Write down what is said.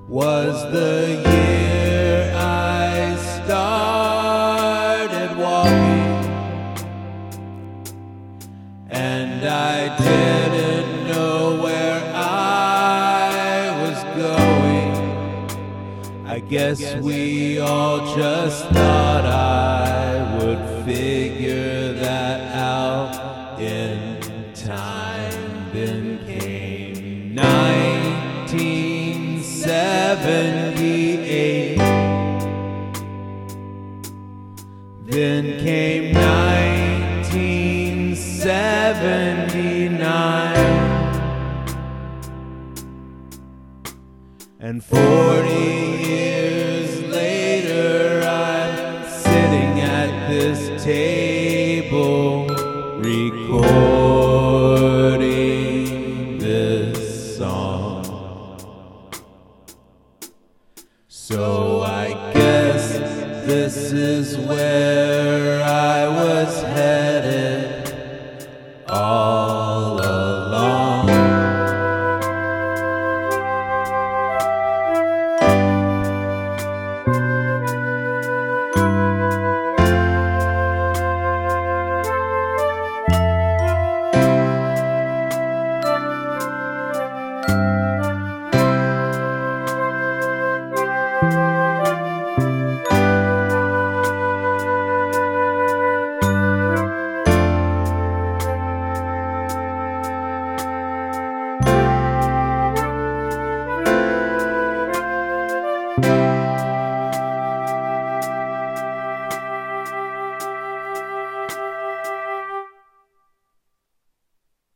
was the year I started walking, and I didn't know where I was going. I guess we all just thought I would figure that out in time. Then came 1978. Then came 1979. And 40 years later, I'm sitting at this table recording this song. So I guess this is where I was headed all along.